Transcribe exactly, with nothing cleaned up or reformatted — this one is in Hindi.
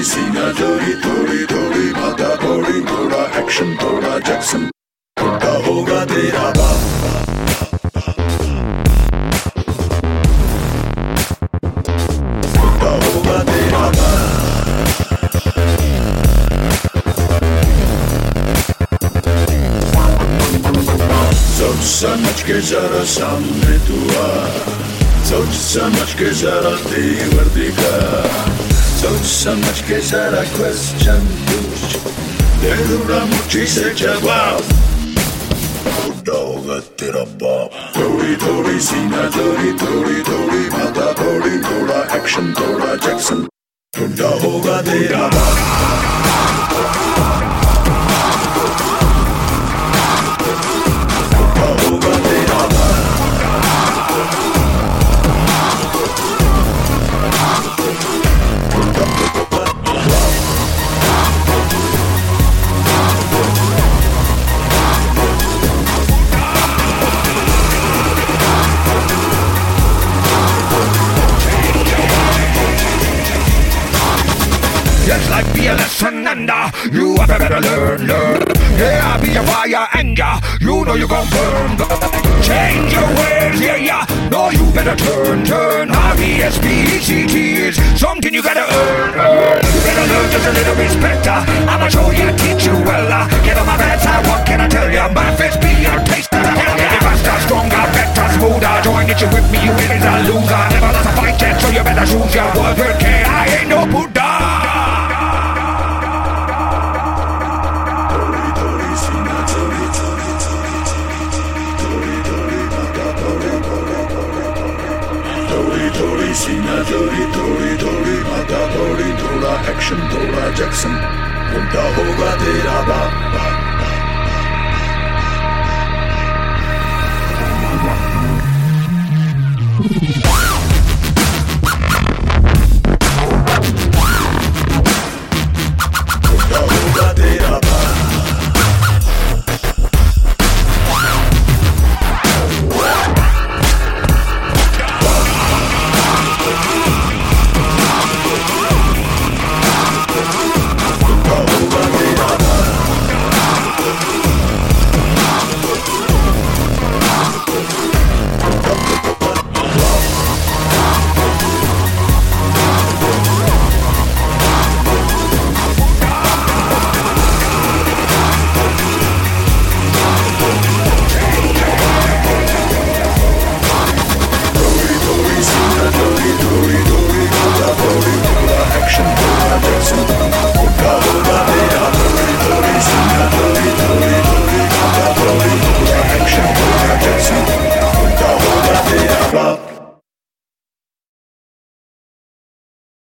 सीना चोरी, थोड़ी थोड़ी माथा थोड़ी, थोड़ा एक्शन थोड़ा जैक्सन, बुड्ढा होगा तेरा बाप। बुड्ढा होगा तेरा बाप। सोच समझ के जरा सामने तू आ, सोच समझ के जरा तेवर दिखा, सोच समझ के जरा क्वेश्चन पूछ, दे दूंगा मुट्ठी से जवाब, बुड्ढा होगा तेरा बाप। थोड़ी थोड़ी सीना चोरी, थोड़ी थोड़ी माथा थोड़ी, थोड़ा एक्शन थोड़ा जैक्सन, बुड्ढा होगा तेरा बाप। Yes, life be a lesson and uh, you have to better learn, learn. Yeah, I'll be a fire and uh, you know you gon' burn, burn. Change your ways, yeah, yeah. No, you better turn, turn. R E S P E C T is something you gotta earn, earn. You better learn just a little bit better. I'ma show you, teach you well. Uh, get on my bad side, what can I tell ya? My fist be your taster. Hell yeah, faster, stronger, better, smoother. Join it, you with me, you win is a loser. Never lost a fight yet, so you better choose your word with care. I ain't no Buddha. थोड़ी सीना चोरी, थोड़ी थोड़ी माथा थोड़ी, थोड़ा एक्शन थोड़ा जैक्सन, बुड्ढा होगा तेरा बाप।